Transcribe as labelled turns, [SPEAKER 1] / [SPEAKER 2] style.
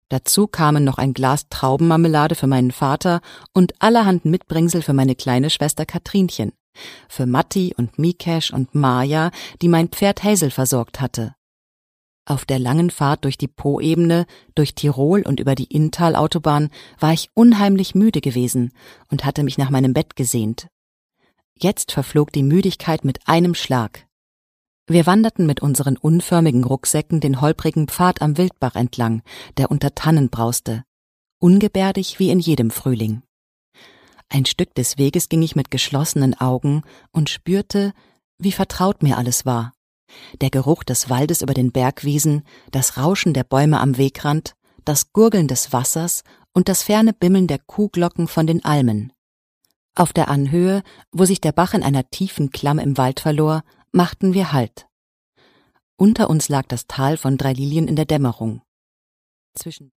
[SPEAKER 1] Dazu kamen noch ein Glas Traubenmarmelade für meinen Vater und allerhand Mitbringsel für meine kleine Schwester Katrinchen, für Matti und Mikesh und Maja, die mein Pferd Hazel versorgt hatte. Auf der langen Fahrt durch die Poebene, durch Tirol und über die Inntal-Autobahn war ich unheimlich müde gewesen und hatte mich nach meinem Bett gesehnt. Jetzt verflog die Müdigkeit mit einem Schlag. Wir wanderten mit unseren unförmigen Rucksäcken den holprigen Pfad am Wildbach entlang, der unter Tannen brauste, ungebärdig wie in jedem Frühling. Ein Stück des Weges ging ich mit geschlossenen Augen und spürte, wie vertraut mir alles war. Der Geruch des Waldes über den Bergwiesen, das Rauschen der Bäume am Wegrand, das Gurgeln des Wassers und das ferne Bimmeln der Kuhglocken von den Almen. Auf der Anhöhe, wo sich der Bach in einer tiefen Klamm im Wald verlor, machten wir Halt. Unter uns lag das Tal von 3 Lilien in der Dämmerung. Zwischen